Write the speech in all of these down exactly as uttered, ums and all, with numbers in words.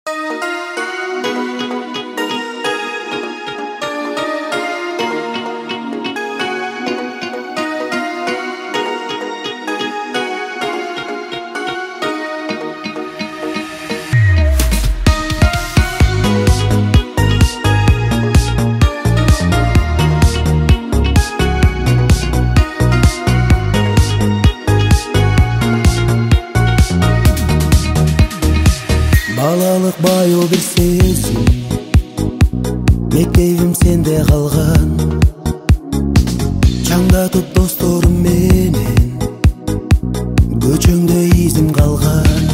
Балалық байыл бір сезім, мектебім сенде қалған. Чаңдатып досторым менен, көчөңдө изим қалған.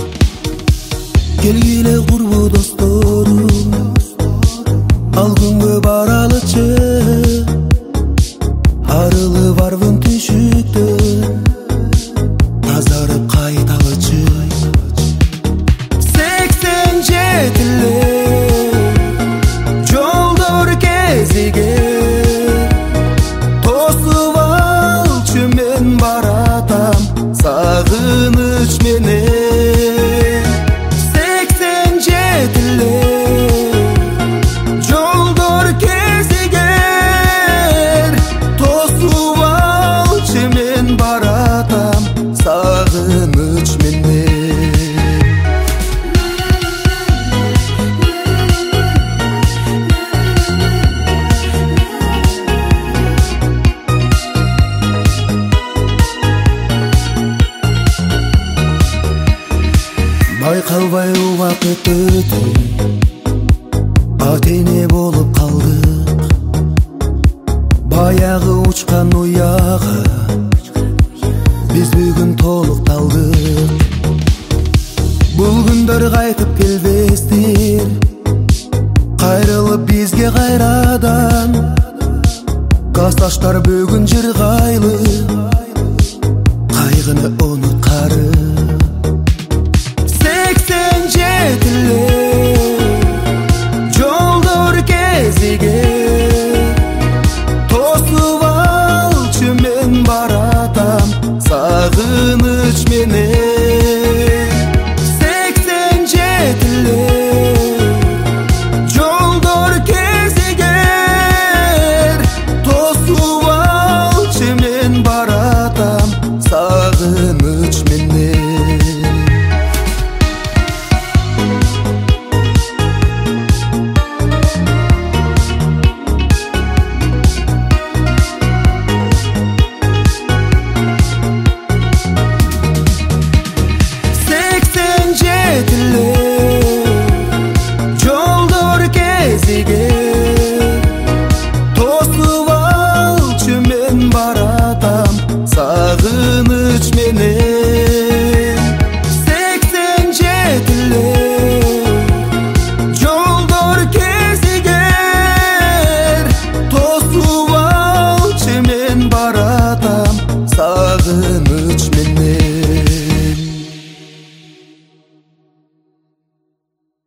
Келгиле курбу досторум, ал күнгө баралычы. Арылы барбын түшүктөн, тазарып кайталычы. Жолдор кезиге тосуп алчы, мен баратам сагыныч менен. Сексен жетиле жолдор кезиге тосуп алчы, мен баратам сагыныч менен. Байкалбай убакыт өтүп, ата-эне болуп калдык. Баягы учкан уяга биз бүгүн толукталдык. Бул күндөр кайтып келбестир, кайрылып бизге кайрадан. Касташтар бүгүн жыргайлы, кайгыны унуткарып.